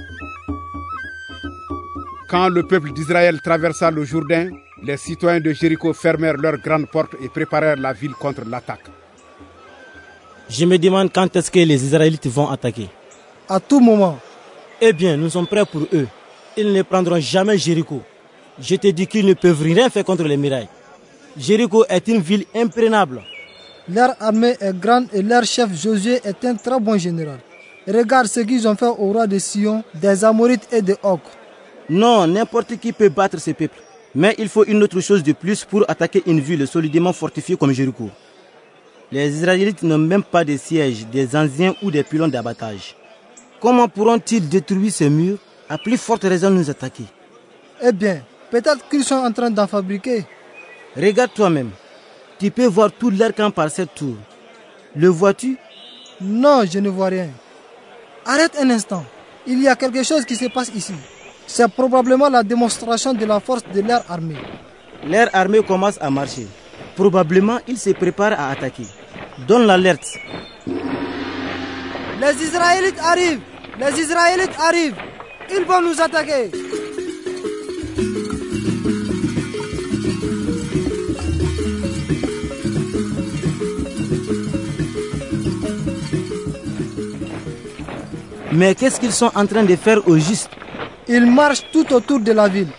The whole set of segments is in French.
Quand le peuple d'Israël traversa le Jourdain, les citoyens de Jéricho fermèrent leurs grandes portes et préparèrent la ville contre l'attaque. Je me demande quand est-ce que les Israélites vont attaquer. À tout moment. Eh bien, nous sommes prêts pour eux. Ils ne prendront jamais Jéricho. Je te dis qu'ils ne peuvent rien faire contre les murailles. Jéricho est une ville imprenable. Leur armée est grande et leur chef Josué est un très bon général. Regarde ce qu'ils ont fait au roi de Sion, des Amorites et des Ocs. Non, n'importe qui peut battre ce peuple. Mais il faut une autre chose de plus pour attaquer une ville solidement fortifiée comme Jéricho. Les Israélites n'ont même pas de sièges, des anciens ou des pylônes d'abattage. Comment pourront-ils détruire ces murs? À plus forte raison nous attaquer. Eh bien, peut-être qu'ils sont en train d'en fabriquer. Regarde toi-même. Tu peux voir tout leur camp par cette tour. Le vois-tu? Non, je ne vois rien. Arrête un instant. Il y a quelque chose qui se passe ici. C'est probablement la démonstration de la force de leur armée. Leur armée commence à marcher. Probablement, ils se préparent à attaquer. Donne l'alerte. Les Israélites arrivent! Les Israélites arrivent! Ils vont nous attaquer! Mais qu'est-ce qu'ils sont en train de faire au juste? Ils marchent tout autour de la ville.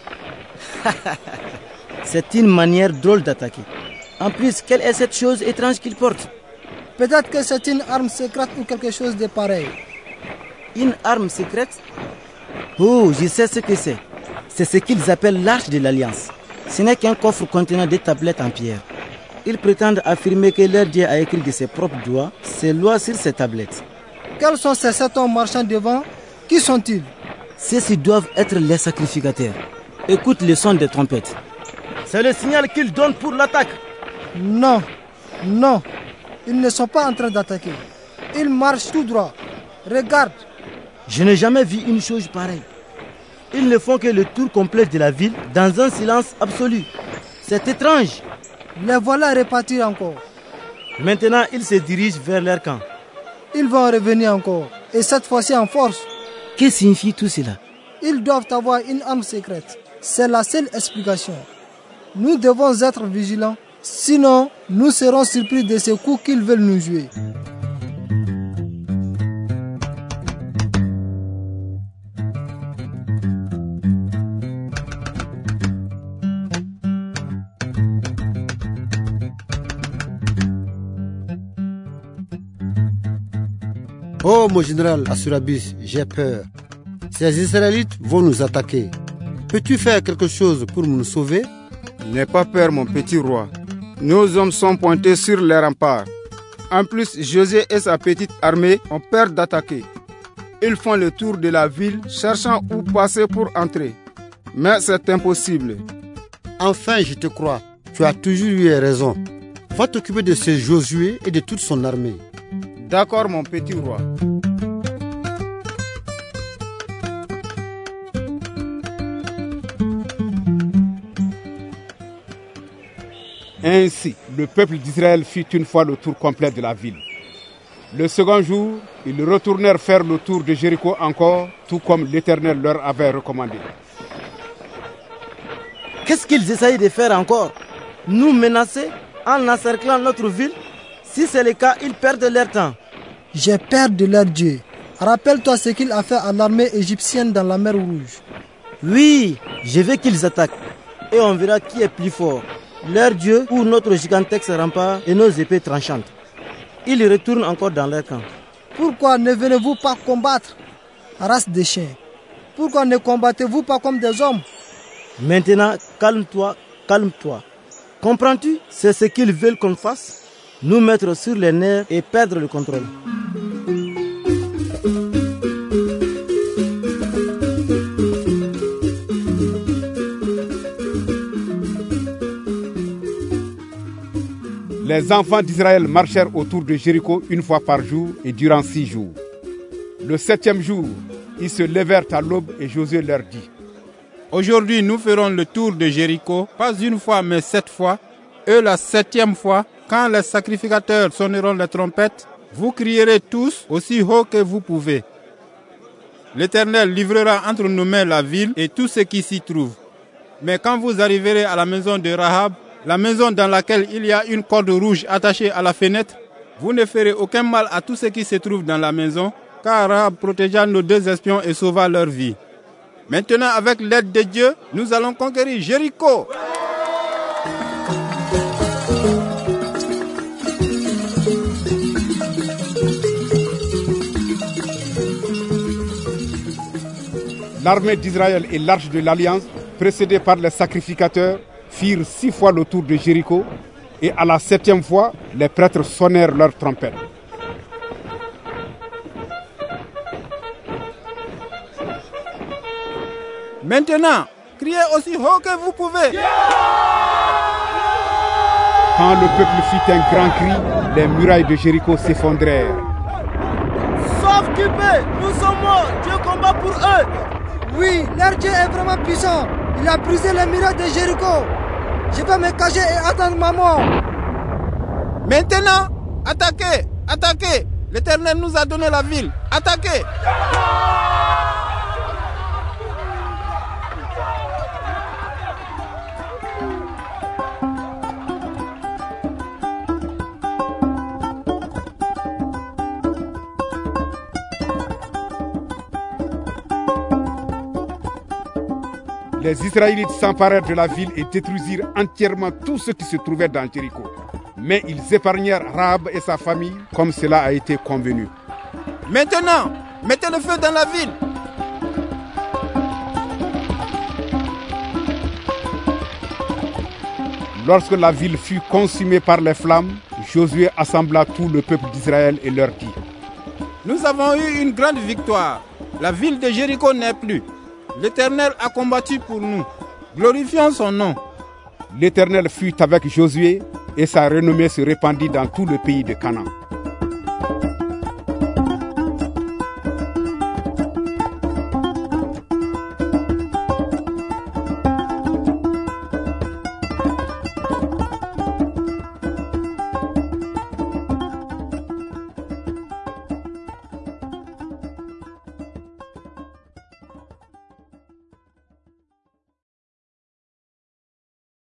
C'est une manière drôle d'attaquer. En plus, quelle est cette chose étrange qu'ils portent? Peut-être que c'est une arme secrète ou quelque chose de pareil. Une arme secrète? Oh, je sais ce que c'est. C'est ce qu'ils appellent l'arche de l'Alliance. Ce n'est qu'un coffre contenant des tablettes en pierre. Ils prétendent affirmer que leur Dieu a écrit de ses propres doigts ses lois sur ces tablettes. Quels sont ces 7 hommes marchant devant? Qui sont-ils? Ceux-ci doivent être les sacrificateurs. Écoute le son des trompettes. C'est le signal qu'ils donnent pour l'attaque. Non, non, ils ne sont pas en train d'attaquer. Ils marchent tout droit. Regarde. Je n'ai jamais vu une chose pareille. Ils ne font que le tour complet de la ville dans un silence absolu. C'est étrange. Les voilà repartir encore. Maintenant, ils se dirigent vers leur camp. Ils vont revenir encore, et cette fois-ci en force. Que signifie tout cela? Ils doivent avoir une arme secrète. C'est la seule explication. Nous devons être vigilants, sinon nous serons surpris de ce coup qu'ils veulent nous jouer. Oh mon général Assurabis, j'ai peur. Ces Israélites vont nous attaquer. Peux-tu faire quelque chose pour nous sauver? N'aie pas peur mon petit roi. Nos hommes sont pointés sur les remparts. En plus, Josué et sa petite armée ont peur d'attaquer. Ils font le tour de la ville cherchant où passer pour entrer. Mais c'est impossible. Enfin, je te crois. Tu as toujours eu raison. Va t'occuper de ce Josué et de toute son armée. D'accord mon petit roi. Ainsi, le peuple d'Israël fit une fois le tour complet de la ville. Le second jour, ils retournèrent faire le tour de Jéricho encore, tout comme l'Éternel leur avait recommandé. Qu'est-ce qu'ils essayent de faire encore? Nous menacer en encerclant notre ville? Si c'est le cas, ils perdent leur temps. J'ai peur de leur Dieu. Rappelle-toi ce qu'il a fait à l'armée égyptienne dans la mer Rouge. Oui, je veux qu'ils attaquent. Et on verra qui est plus fort. Leur Dieu ou notre gigantesque rempart et nos épées tranchantes. Ils retournent encore dans leur camp. Pourquoi ne venez-vous pas combattre, race de chiens? Pourquoi ne combattez-vous pas comme des hommes? Maintenant, calme-toi, calme-toi. Comprends-tu? C'est ce qu'ils veulent qu'on fasse? Nous mettre sur les nerfs et perdre le contrôle. Les enfants d'Israël marchèrent autour de Jéricho une fois par jour et durant 6 jours. Le 7e jour, ils se levèrent à l'aube et Josué leur dit: Aujourd'hui, nous ferons le tour de Jéricho, pas une fois mais 7 fois. Et la 7e fois, quand les sacrificateurs sonneront les trompettes, vous crierez tous aussi haut que vous pouvez. l'Éternel livrera entre nos mains la ville et tout ce qui s'y trouve. Mais quand vous arriverez à la maison de Rahab, la maison dans laquelle il y a une corde rouge attachée à la fenêtre, vous ne ferez aucun mal à tout ce qui se trouve dans la maison, car Rahab protégea nos 2 espions et sauva leur vie. Maintenant, avec l'aide de Dieu, nous allons conquérir Jéricho. L'armée d'Israël et l'arche de l'Alliance, précédée par les sacrificateurs, firent 6 fois le tour de Jéricho, et à la 7e fois, les prêtres sonnèrent leurs trompettes. Maintenant, criez aussi haut que vous pouvez. Quand le peuple fit un grand cri, les murailles de Jéricho s'effondrèrent. Sauf qui peut, nous sommes morts, Dieu combat pour eux. Oui, leur Dieu est vraiment puissant. Il a brisé les murailles de Jéricho. Je vais me cacher et attendre ma mort. Maintenant, attaquez, attaquez. L'Éternel nous a donné la ville. Attaquez. Les Israélites s'emparèrent de la ville et détruisirent entièrement tout ce qui se trouvait dans Jéricho. Mais ils épargnèrent Rahab et sa famille comme cela a été convenu. Maintenant, mettez le feu dans la ville. Lorsque la ville fut consumée par les flammes, Josué assembla tout le peuple d'Israël et leur dit: Nous avons eu une grande victoire. La ville de Jéricho n'est plus. L'Éternel a combattu pour nous. Glorifions son nom. L'Éternel fut avec Josué et sa renommée se répandit dans tout le pays de Canaan.